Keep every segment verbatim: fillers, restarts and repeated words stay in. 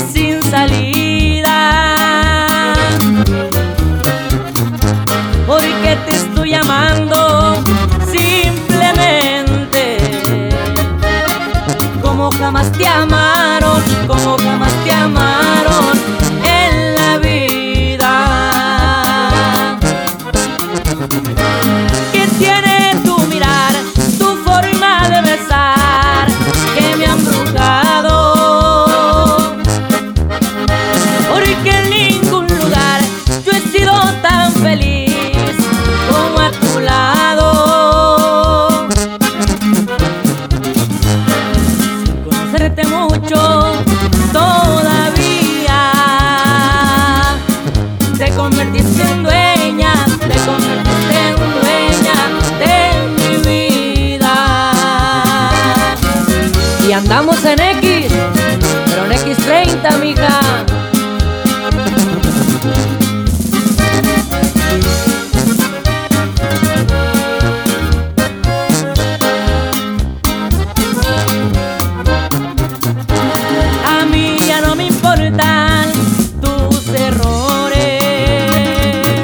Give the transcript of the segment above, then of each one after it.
sin salida, porque te estoy amando simplemente como jamás te amaron, como jamás te amaron en la vida. ¿Qué tiene tu mirar, tu forma de besar, que me han brujado? Porque en ningún lugar yo he sido tan feliz como a tu lado. Sin conocerte mucho todavía, te convertiste en dueña, te convertiste en dueña de mi vida. Y andamos en X, pero en equis treinta, mija. A mí ya no me importan tus errores,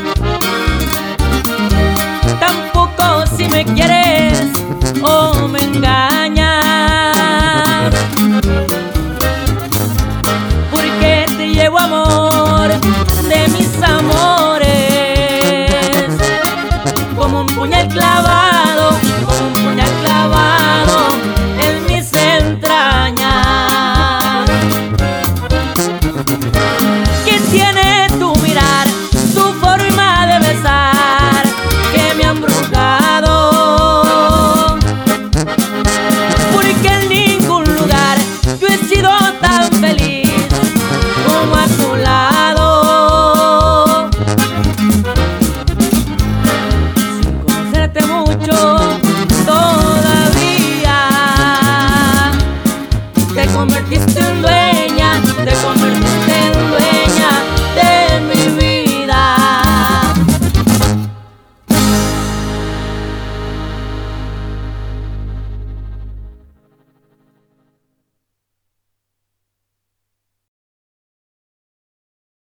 tampoco si me quieres o me engañas, porque te llevo amor de mis amores, como un puñal clavado, como un puñal clavado en mis entrañas. ¿Qué tiene tu mirar, tu forma de besar, que me han brujado? Porque en ningún lugar yo he sido tan feliz como a tu lado. Sin conocerte mucho todavía, te convertiste en dueña, te